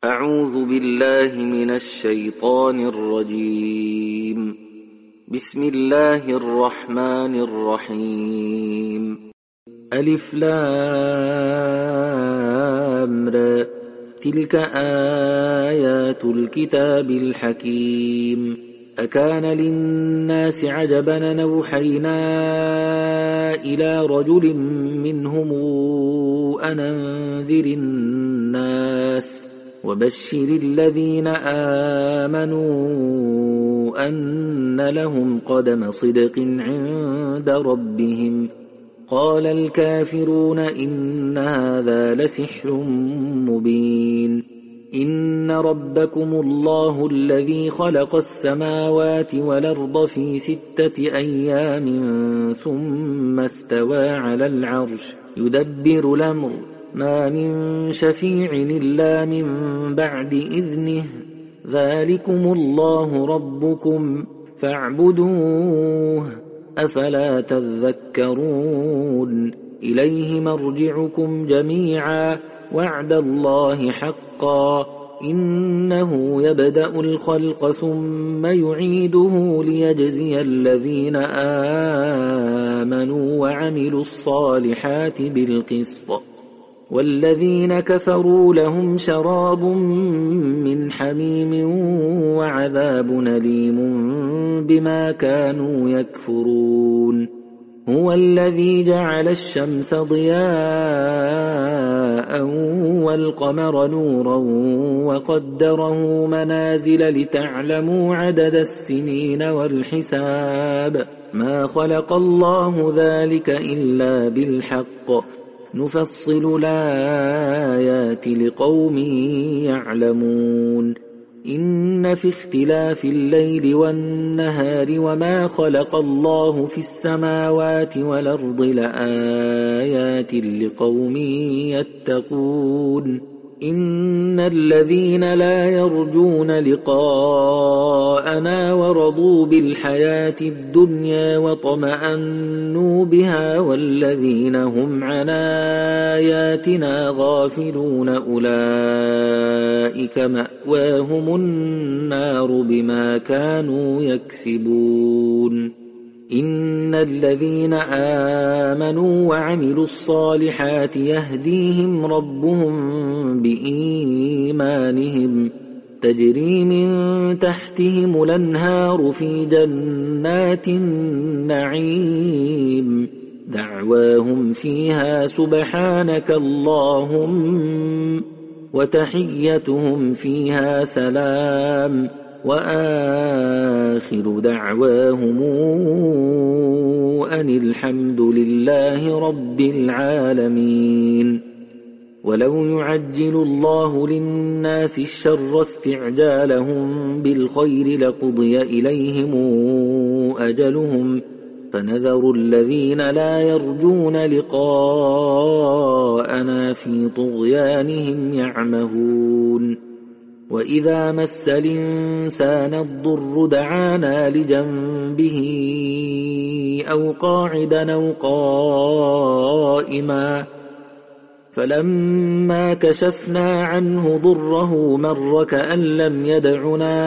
أعوذ بالله من الشيطان الرجيم. بسم الله الرحمن الرحيم. ألف لام را، تلك آيات الكتاب الحكيم. أكان للناس عجبا أن أوحينا إلى رجل منهم أن أنذر الناس وبشر الذين آمنوا أن لهم قدم صدق عند ربهم. قال الكافرون إن هذا لسحر مبين. إن ربكم الله الذي خلق السماوات والأرض في 6 أيام ثم استوى على العرش يدبر الأمر ما من شفيع إلا من بعد إذنه ذلكم الله ربكم فاعبدوه أفلا تذكرون. إليه مرجعكم جميعا وعد الله حقا إنه يبدأ الخلق ثم يعيده ليجزي الذين آمنوا وعملوا الصالحات بالقسط والذين كفروا لهم شراب من حميم وعذاب أليم بما كانوا يكفرون. هو الذي جعل الشمس ضياء والقمر نورا وقدره منازل لتعلموا عدد السنين والحساب ما خلق الله ذلك إلا بالحق نفصل الآيات لقوم يعلمون. إن في اختلاف الليل والنهار وما خلق الله في السماوات والأرض لآيات لقوم يتقون. إن الذين لا يرجون لقاءنا ورضوا بالحياة الدنيا وطمأنوا بها والذين هم عن آياتنا غافلون أولئك مأواهم النار بما كانوا يكسبون. إن الذين آمنوا وعملوا الصالحات يهديهم ربهم بإيمانهم تجري من تحتهم الأنهار في جنات النعيم دعواهم فيها سبحانك اللهم وتحيتهم فيها سلام وآخر دعواهم أن الحمد لله رب العالمين. ولو يعجل الله للناس الشر استعجالهم بالخير لقضي إليهم أجلهم فنذر الذين لا يرجون لقاءنا في طغيانهم يعمهون. وإذا مس الإنسان الضر دعانا لجنبه أو قاعدا أو قائما فلما كشفنا عنه ضره مر كأن لم يدعنا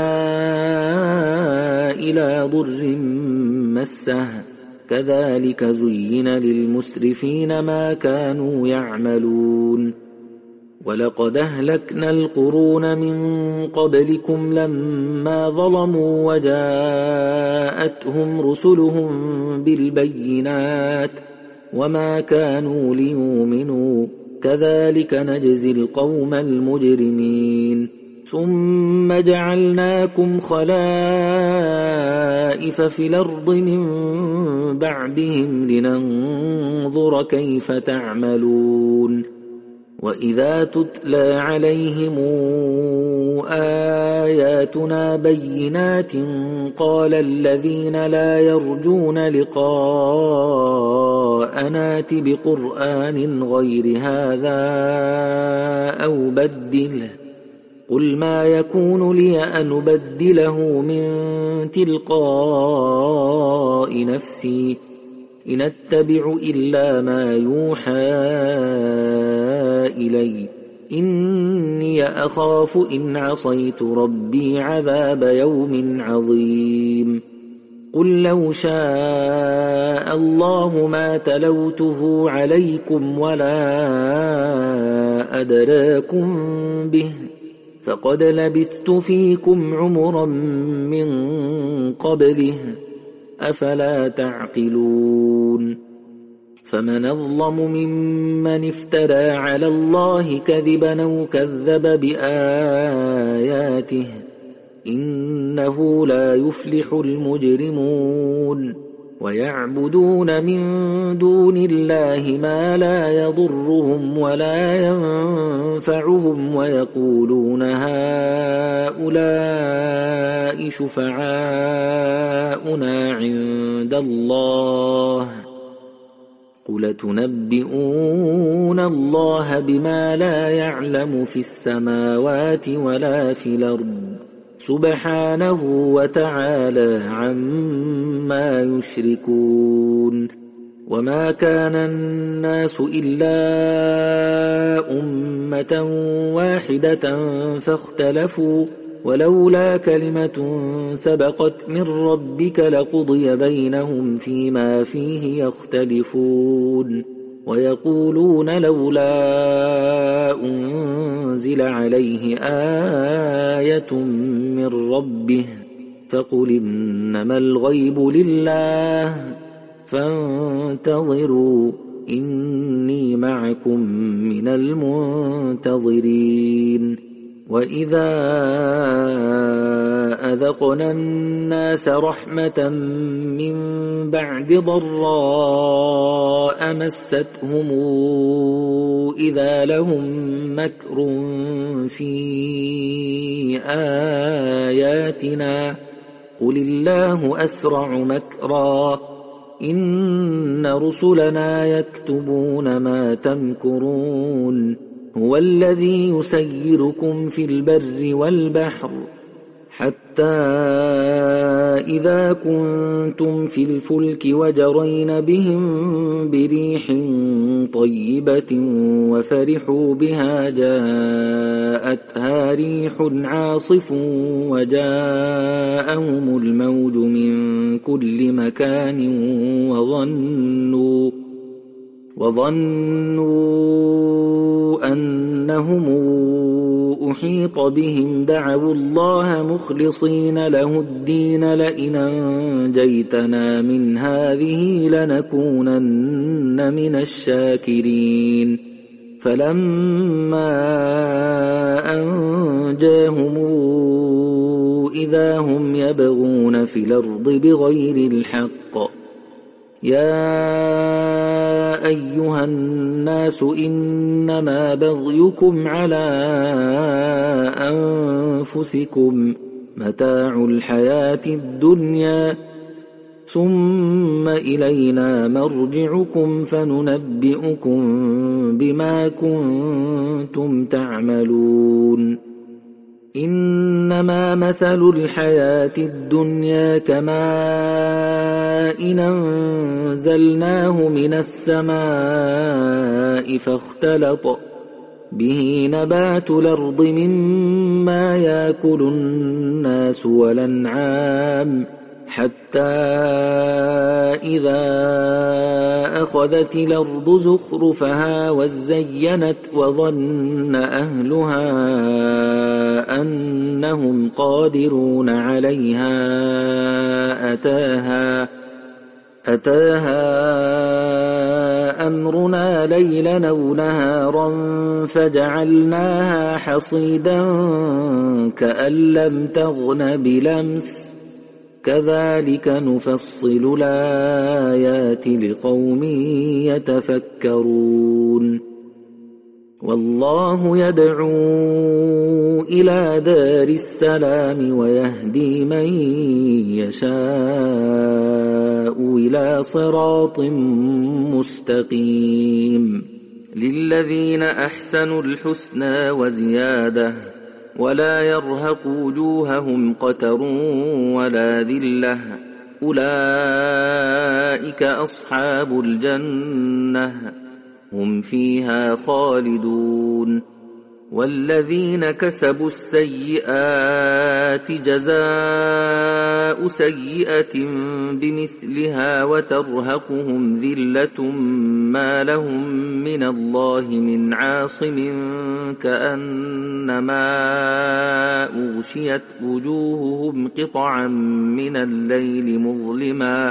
إلى ضر مسه كذلك زين للمسرفين ما كانوا يعملون. ولقد أهلكنا القرون من قبلكم لما ظلموا وجاءتهم رسلهم بالبينات وما كانوا ليؤمنوا كذلك نجزي القوم المجرمين. ثم جعلناكم خلائف في الأرض من بعدهم لننظر كيف تعملون. وإذا تتلى عليهم آياتنا بينات قال الذين لا يرجون لقاءنا ائت بقرآن غير هذا أو بدله قل ما يكون لي أن أبدله من تلقاء نفسي إن أتبع إلا ما يوحى إلي إني أخاف إن عصيت ربي عذاب يوم عظيم قل لو شاء الله ما تلوته عليكم ولا أدراكم به فقد لبثت فيكم عمرا من قبله أفلا تعقلون فمن أظلم ممن افترى على الله كذبا أو كذب بآياته إنه لا يفلح المجرمون ويعبدون من دون الله ما لا يضرهم ولا ينفعهم ويقولون هؤلاء شفعاؤنا عند الله قل تنبئون الله بما لا يعلم في السماوات ولا في الأرض سبحانه وتعالى عما يشركون وما كان الناس إلا أمة واحدة فاختلفوا ولولا كلمة سبقت من ربك لقضي بينهم فيما فيه يختلفون ويقولون لولا أنزل عليه آية من ربه فقل إنما الغيب لله فانتظروا إني معكم من المنتظرين وإذا أذقنا الناس رحمة من بعد ضراء مستهم إذا لهم مكر في آياتنا قل الله أسرع مكرا إن رسلنا يكتبون ما تمكرون هو الذي يسيركم في البر والبحر حتى إذا كنتم في الفلك وجرين بهم بريح طيبة وفرحوا بها جاءتها ريح عاصف وجاءهم الموج من كل مكان وظنوا أنهم أحيط بهم دعوا الله مخلصين له الدين لئن أنجيتنا من هذه لنكونن من الشاكرين فلما أنجاهم إذا هم يبغون في الأرض بغير الحق يا أيها الناس إنما بغيكم على أنفسكم متاع الحياة الدنيا ثم إلينا مرجعكم فننبئكم بما كنتم تعملون إنما مثل الحياة الدنيا كماء أنزلناه من السماء فاختلط به نبات الأرض مما يأكل الناس والأنعام حتى إذا أخذت الأرض زخرفها وزينت وظن أهلها أنهم قادرون عليها أتاها أمرنا ليلا أو نهارا فجعلناها حصيدا كأن لم تغن بلمس كذلك نفصل الآيات لقوم يتفكرون والله يدعو إلى دار السلام ويهدي من يشاء إلى صراط مستقيم للذين أحسنوا الحسنى وزيادة ولا يرهق وجوههم قتر ولا ذلة أولئك أصحاب الجنة هم فيها خالدون والذين كسبوا السيئات جزاء سيئة بمثلها وترهقهم ذلة ما لهم من الله من عاصم كأنما أغشيت وجوههم قطعا من الليل مظلما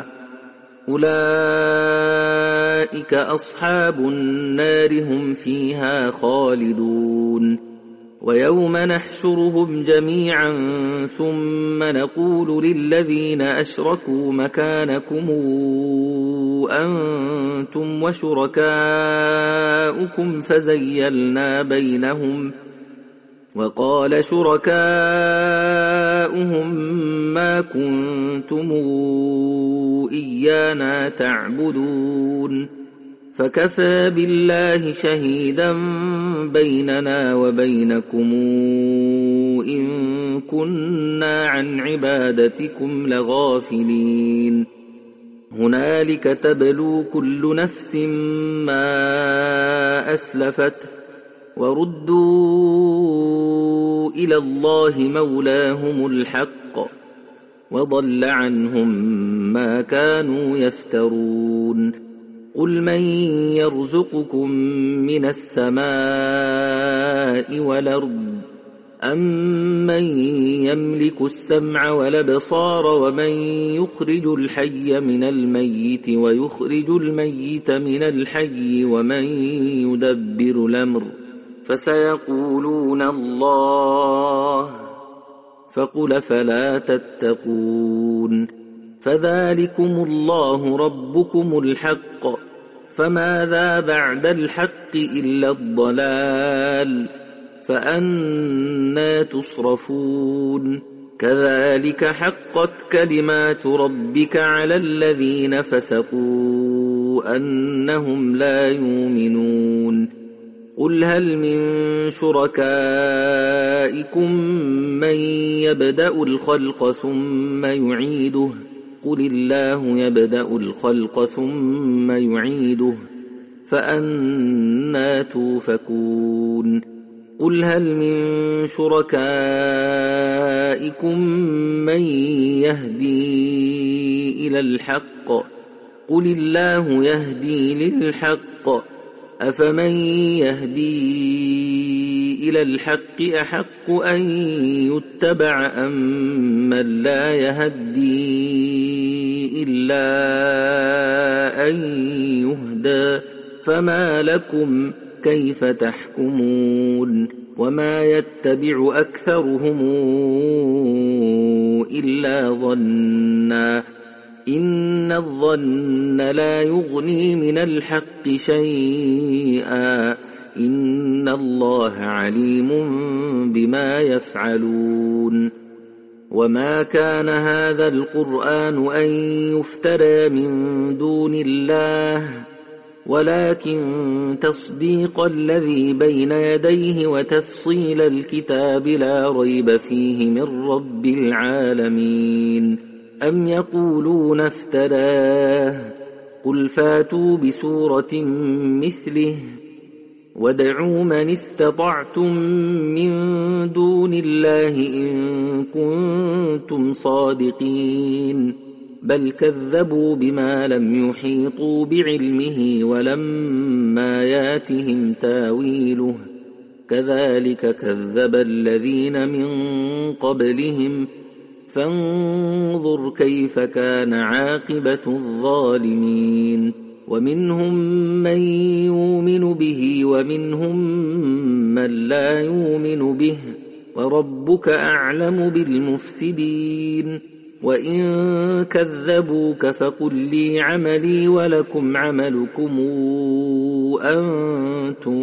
أولئك أصحاب النار هم فيها خالدون ويوم نحشرهم جميعا ثم نقول للذين أشركوا مكانكم أنتم وشركاؤكم فزيلنا بينهم وقال شركاؤهم ما كنتم إيانا تعبدون فكفى بالله شهيدا بيننا وبينكم إن كنا عن عبادتكم لغافلين هنالك تبلو كل نفس ما أسلفت وردوا إلى الله مولاهم الحق وضل عنهم ما كانوا يفترون قل من يرزقكم من السماء والأرض أمن يملك السمع والأبصار ومن يخرج الحي من الميت ويخرج الميت من الحي ومن يدبر الأمر فسيقولون الله فقل فلا تتقون فذلكم الله ربكم الحق فماذا بعد الحق إلا الضلال فأنى تصرفون كذلك حقت كلمات ربك على الذين فسقوا أنهم لا يؤمنون قل هل من شركائكم من يبدأ الخلق ثم يعيده قل الله يبدأ الخلق ثم يعيده فأنى توفكون قل هل من شركائكم من يهدي إلى الحق قل الله يهدي للحق أفمن يهدي إلى الحق أحق أن يتبع أم من لا يهدي إلا أن يهدى فما لكم كيف تحكمون وما يتبع أكثرهم إلا ظنا إن الظن لا يغني من الحق شيئا إن الله عليم بما يفعلون وما كان هذا القرآن أن يفترى من دون الله ولكن تصديق الذي بين يديه وتفصيل الكتاب لا ريب فيه من رب العالمين أم يقولون افتراه قل فاتوا بسورة مثله وادعوا من استطعتم من دون الله إن كنتم صادقين بل كذبوا بما لم يحيطوا بعلمه ولما ياتهم تاويله كذلك كذب الذين من قبلهم فانظر كيف كان عاقبة الظالمين ومنهم من يؤمن به ومنهم من لا يؤمن به وربك أعلم بالمفسدين وإن كذبوك فقل لي عملي ولكم عملكم أنتم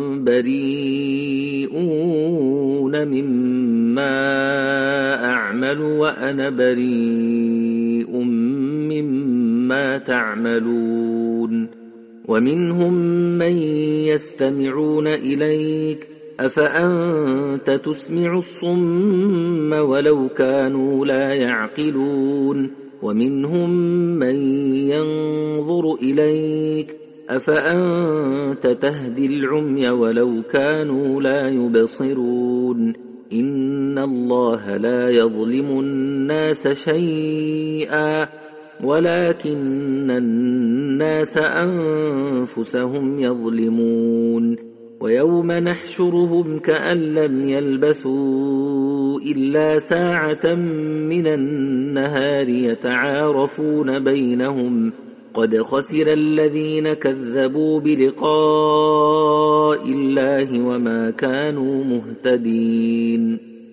بريئون مما أعمل وأنا بريء مما تعملون ومنهم من يستمعون إليك أفأنت تسمع الصم ولو كانوا لا يعقلون ومنهم من ينظر إليك أفأنت تهدي العمي ولو كانوا لا يبصرون إن الله لا يظلم الناس شيئا ولكن الناس أنفسهم يظلمون ويوم نحشرهم كأن لم يلبثوا إلا ساعة من النهار يتعارفون بينهم قد خسر الذين كذبوا بلقاء الله وما كانوا مهتدين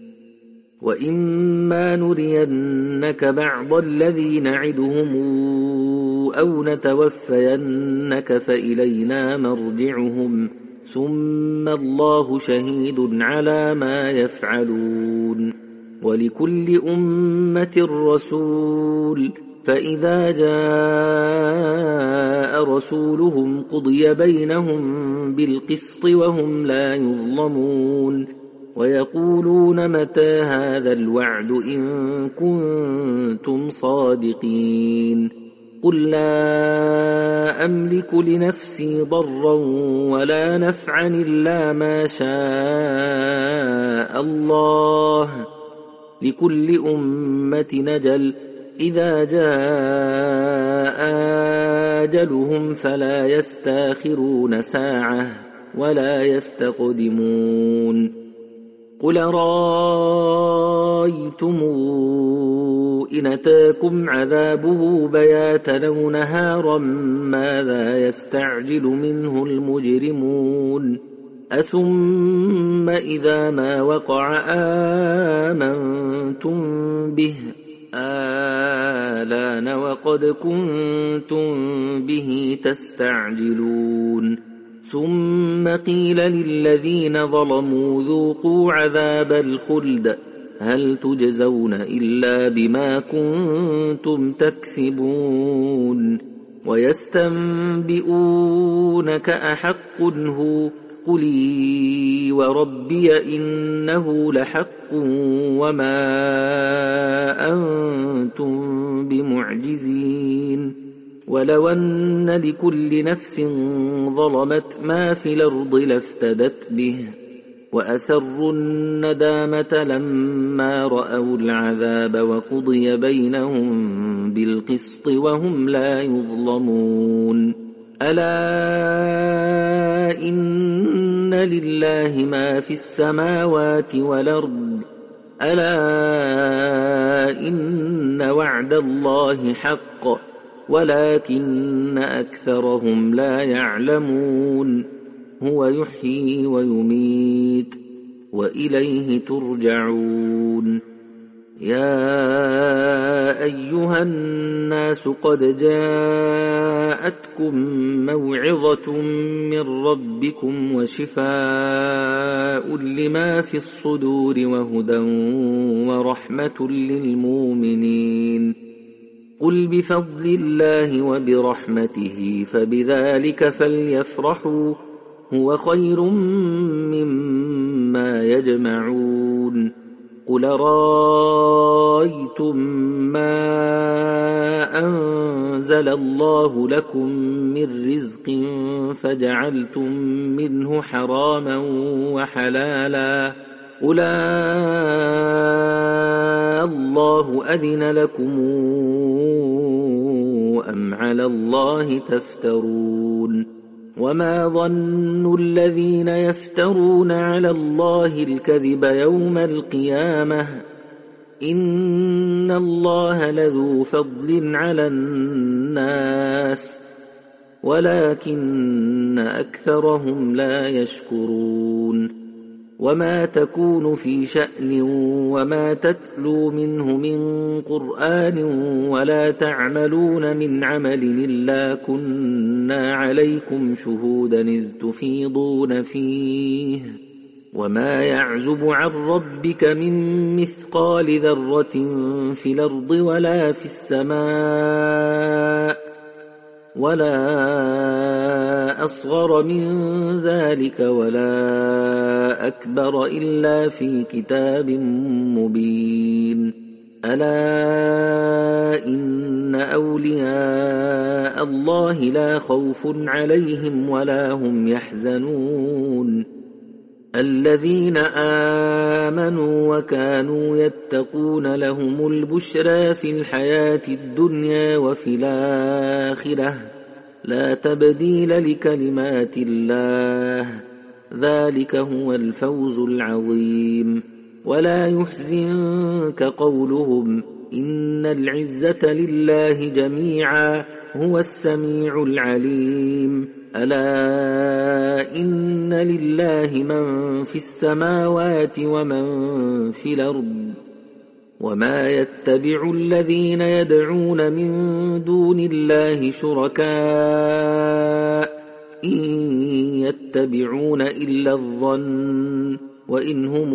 وإما نرينك بعض الذي نعدهم أو نتوفينك فإلينا مرجعهم ثم الله شهيد على ما يفعلون ولكل أمة رسول فإذا جاء رسولهم قضي بينهم بالقسط وهم لا يظلمون ويقولون متى هذا الوعد إن كنتم صادقين قل لا أملك لنفسي ضرا ولا نفعا إلا ما شاء الله لكل أمة نجل إذا جاء أجلهم فلا يستاخرون ساعة ولا يستقدمون قل رأيتم إن أتاكم عذابه بياتا أو نهارا ماذا يستعجل منه المجرمون أثم إذا ما وقع آمنتم به آلان وقد كنتم به تستعجلون ثم قيل للذين ظلموا ذوقوا عذاب الخلد هل تجزون إلا بما كنتم تكسبون ويستنبئونك أحق هو قل إي وربي إنه لحق وما أنتم بمعجزين ولو أن لكل نفس ظلمت ما في الأرض لافتدت به وأسروا الندامة لما رأوا العذاب وقضي بينهم بالقسط وهم لا يظلمون ألا إن لله ما في السماوات والأرض ألا إن وعد الله حق ولكن أكثرهم لا يعلمون هو يحيي ويميت وإليه ترجعون يا أيها الناس قد جاءتكم موعظة من ربكم وشفاء لما في الصدور وهدى ورحمة للمؤمنين قل بفضل الله وبرحمته فبذلك فليفرحوا هو خير مما يجمعون قل رأيتم ما أنزل الله لكم من رزق فجعلتم منه حراما وحلالا قل الله أذن لكم أم على الله تفترون وما ظن الذين يفترون على الله الكذب يوم القيامة إن الله لذو فضل على الناس ولكن أكثرهم لا يشكرون وما تكون في شأن وما تتلو منه من قرآن ولا تعملون من عمل إلا كنا عليكم شهودا إذ تفيضون فيه وما يعزب عن ربك من مثقال ذرة في الأرض ولا في السماء ولا أصغر من ذلك ولا أكبر إلا في كتاب مبين ألا إن أولياء الله لا خوف عليهم ولا هم يحزنون الذين آمنوا وكانوا يتقون لهم البشرى في الحياة الدنيا وفي الآخرة لا تبديل لكلمات الله ذلك هو الفوز العظيم ولا يحزنك قولهم إن العزة لله جميعا هو السميع العليم ألا إن لله من في السماوات ومن في الأرض وما يتبع الذين يدعون من دون الله شركاء إن يتبعون إلا الظن وإن هم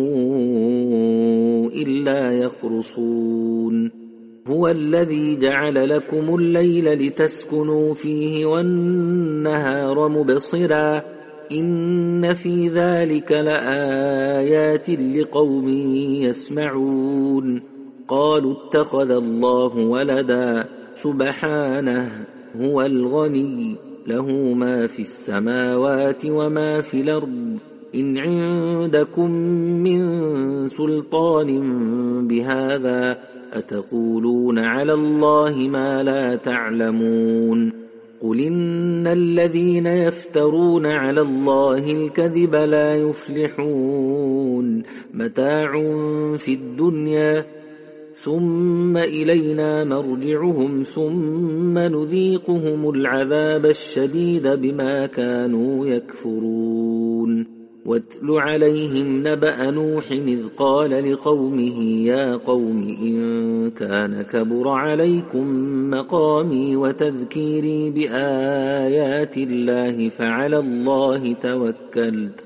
إلا يخرصون هو الذي جعل لكم الليل لتسكنوا فيه والنهار مبصرا إن في ذلك لآيات لقوم يسمعون قالوا اتخذ الله ولدا سبحانه هو الغني له ما في السماوات وما في الأرض إن عندكم من سلطان بهذا أتقولون على الله ما لا تعلمون قل إن الذين يفترون على الله الكذب لا يفلحون متاع في الدنيا ثم إلينا مرجعهم ثم نذيقهم العذاب الشديد بما كانوا يكفرون واتل عليهم نبأ نوح إذ قال لقومه يا قوم إن كان كبر عليكم مقامي وتذكيري بآيات الله فعلى الله توكلت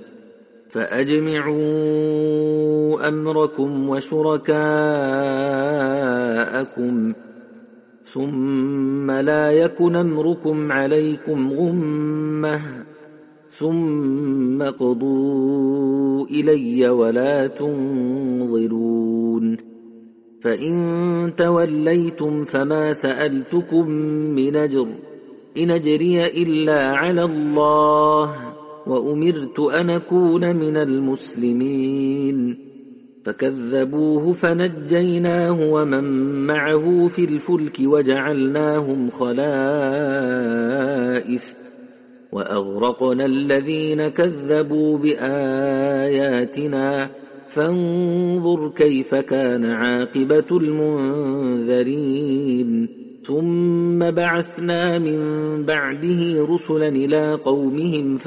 فأجمعوا أمركم وشركاءكم ثم لا يكن أمركم عليكم غمة ثم قضوا إلي ولا تنظرون فإن توليتم فما سألتكم من أجر إن أجري إلا على الله وأمرت أن أكون من المسلمين فكذبوه فنجيناه ومن معه في الفلك وجعلناهم خلائف وأغرقنا الذين كذبوا بآياتنا فانظر كيف كان عاقبة المنذرين ثم بعثنا من بعده رسلا إلى قومهم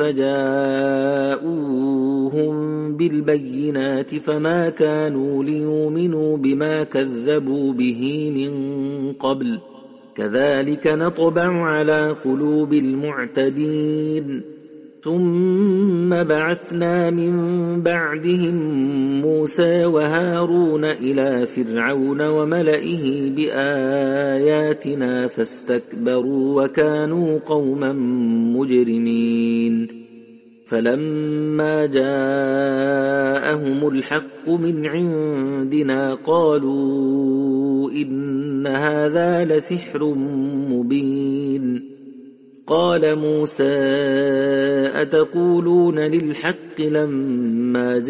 فجاءوهم بالبينات فما كانوا ليؤمنوا بما كذبوا به من قبل كذلك نطبع على قلوب المعتدين ثم بعثنا من بعدهم موسى وهارون إلى فرعون وملئه بآياتنا فاستكبروا وكانوا قوما مجرمين فلما جاءهم الحق من عندنا قالوا إن هذا لسحر مبين قال موسى أتقولون للحق لما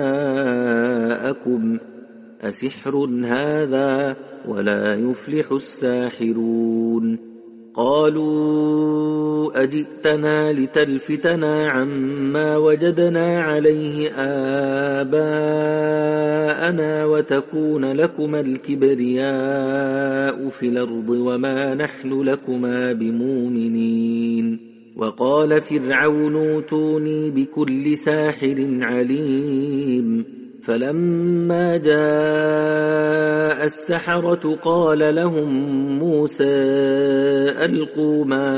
جاءكم أسحر هذا ولا يفلح الساحرون قالوا أجئتنا لتلفتنا عما وجدنا عليه آباءنا وتكون لكما الكبرياء في الأرض وما نحن لكما بمؤمنين وقال فرعون اوتوني بكل ساحر عليم فلما جاء السحرة قال لهم موسى ألقوا ما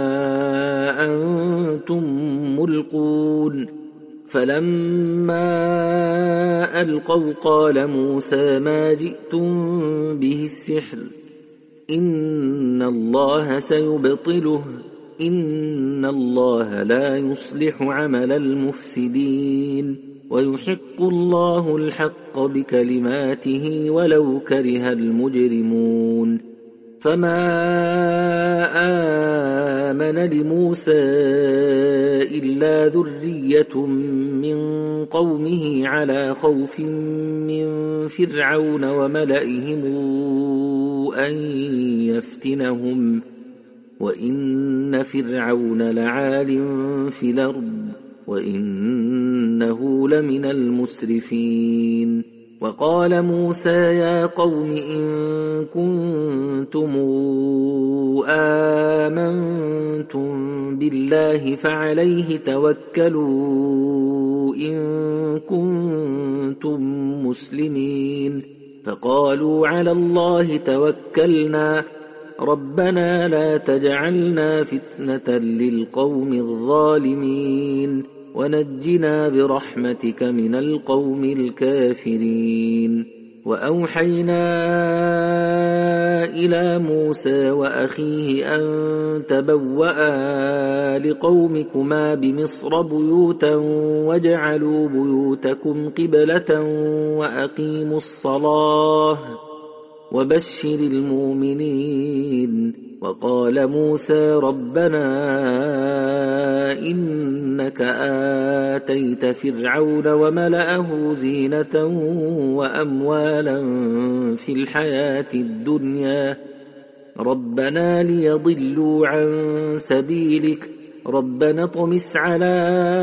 أنتم ملقون فلما ألقوا قال موسى ما جئتم به السحر إن الله سيبطله إن الله لا يصلح عمل المفسدين ويحق الله الحق بكلماته ولو كره المجرمون فما آمن لموسى إلا ذرية من قومه على خوف من فرعون وملئهم أن يفتنهم وإن فرعون لعال في الأرض وإنه لمن المسرفين وقال موسى يا قوم إن كنتم آمنتم بالله فعليه توكلوا إن كنتم مسلمين فقالوا على الله توكلنا ربنا لا تجعلنا فتنة للقوم الظالمين ونجنا برحمتك من القوم الكافرين وأوحينا إلى موسى وأخيه أن تبوأ لقومكما بمصر بيوتا واجعلوا بيوتكم قبلة وأقيموا الصلاة وبشر المؤمنين وقال موسى ربنا إنك آتيت فرعون وملأه زينة وأموالا في الحياة الدنيا ربنا ليضلوا عن سبيلك ربنا اطمس على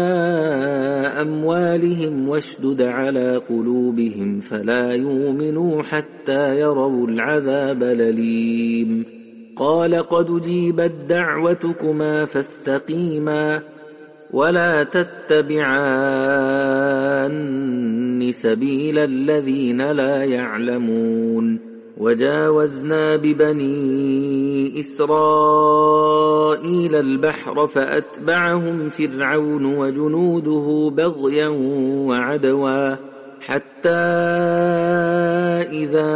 أموالهم واشدد على قلوبهم فلا يؤمنوا حتى يروا العذاب الأليم قال قد أجيبت دعوتكما فاستقيما ولا تتبعان سبيل الذين لا يعلمون وجاوزنا ببني إسرائيل البحر فأتبعهم فرعون وجنوده بغيا وعدوا حتى إذا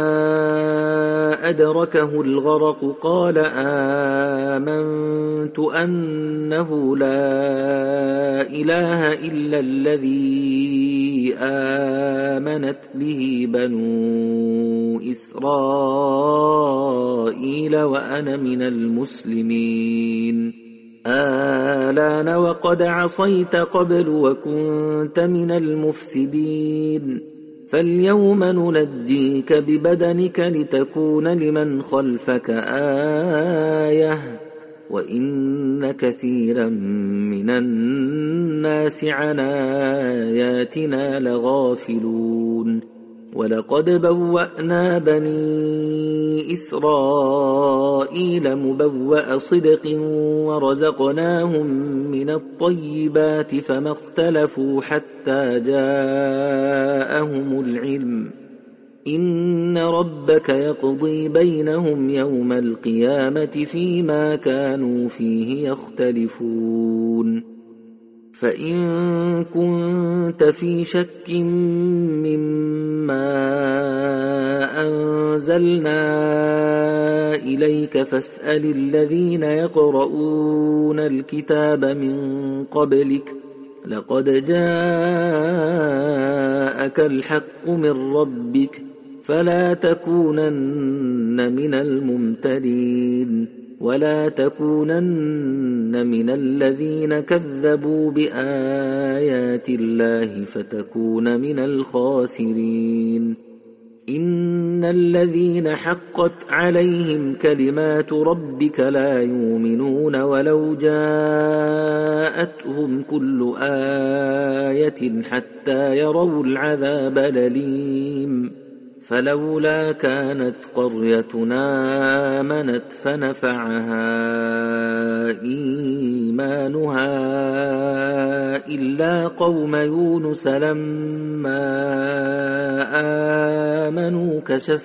أدركه الغرق قال آمنت أنه لا إله إلا الذي آمنت به بنو إسرائيل وأنا من المسلمين آلان وقد عصيت قبل وكنت من المفسدين فاليوم ننجيك ببدنك لتكون لمن خلفك آية وإن كثيرا من الناس عن آياتنا لغافلون ولقد بوأنا بني إسرائيل مبوأ صدق ورزقناهم من الطيبات فما اختلفوا حتى جاءهم العلم إن ربك يقضي بينهم يوم القيامة فيما كانوا فيه يختلفون فإن كنت في شك مما أنزلنا إليك فاسأل الذين يقرؤون الكتاب من قبلك لقد جاءك الحق من ربك فلا تكونن من الممترين ولا تكونن من الذين كذبوا بآيات الله فتكون من الخاسرين إن الذين حقت عليهم كلمات ربك لا يؤمنون ولو جاءتهم كل آية حتى يروا العذاب الأليم فلولا كانت قريتنا آمنت فنفعها إيمانها إلا قوم يونس لما آمنوا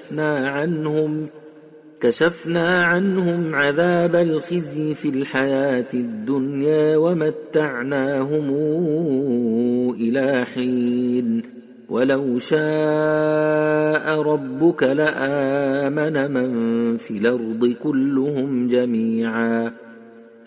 كشفنا عنهم عذاب الخزي في الحياة الدنيا ومتعناهم إلى حين ولو شاء ربك لآمن من في الأرض كلهم جميعا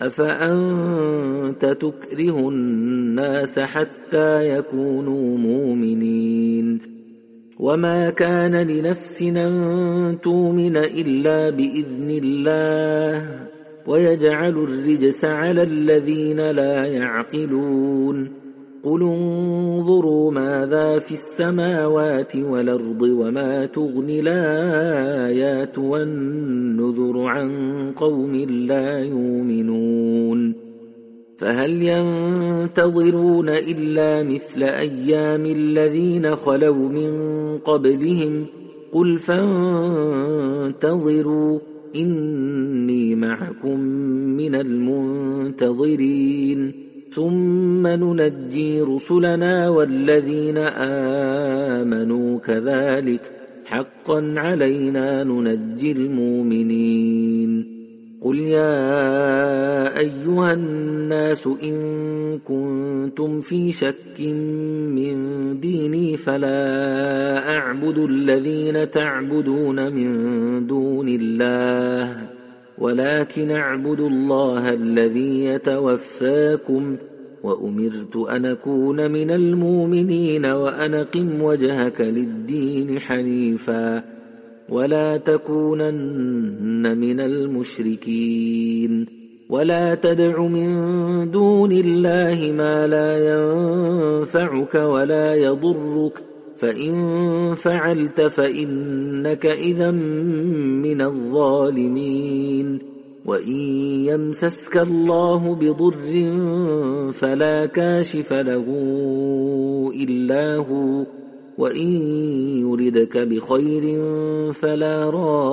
أفأنت تكره الناس حتى يكونوا مؤمنين وما كان لنفس أن تؤمن إلا بإذن الله ويجعل الرجس على الذين لا يعقلون قل انظروا ماذا في السماوات والأرض وما تغني الآيات والنذر عن قوم لا يؤمنون فهل ينتظرون إلا مثل أيام الذين خلوا من قبلهم قل فانتظروا إني معكم من المنتظرين ثم ننجي رسلنا والذين آمنوا كذلك حقا علينا ننجي المؤمنين قل يا أيها الناس إن كنتم في شك من ديني فلا أعبد الذين تعبدون من دون الله ولكن أعبد الله الذي يتوفاكم وأمرت أن أكون من المؤمنين وأن أقم وجهك للدين حنيفا ولا تكونن من المشركين ولا تدع من دون الله ما لا ينفعك ولا يضرك فإن فعلت فإنك إذا من الظالمين وإن يمسسك الله بضر فلا كاشف له إلا هو وإن يردك بخير فلا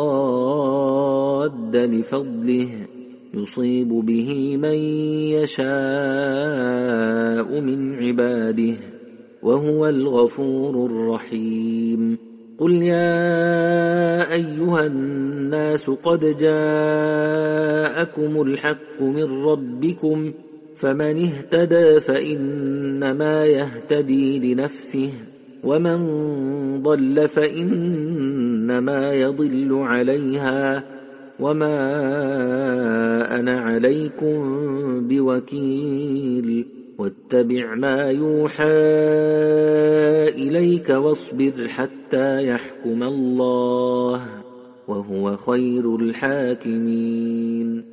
راد لفضله يصيب به من يشاء من عباده وهو الغفور الرحيم قل يا أيها الناس قد جاءكم الحق من ربكم فمن اهتدى فإنما يهتدي لنفسه ومن ضل فإنما يضل عليها وما أنا عليكم بوكيل واتبع ما يوحى إليك واصبر حتى يحكم الله وهو خير الحاكمين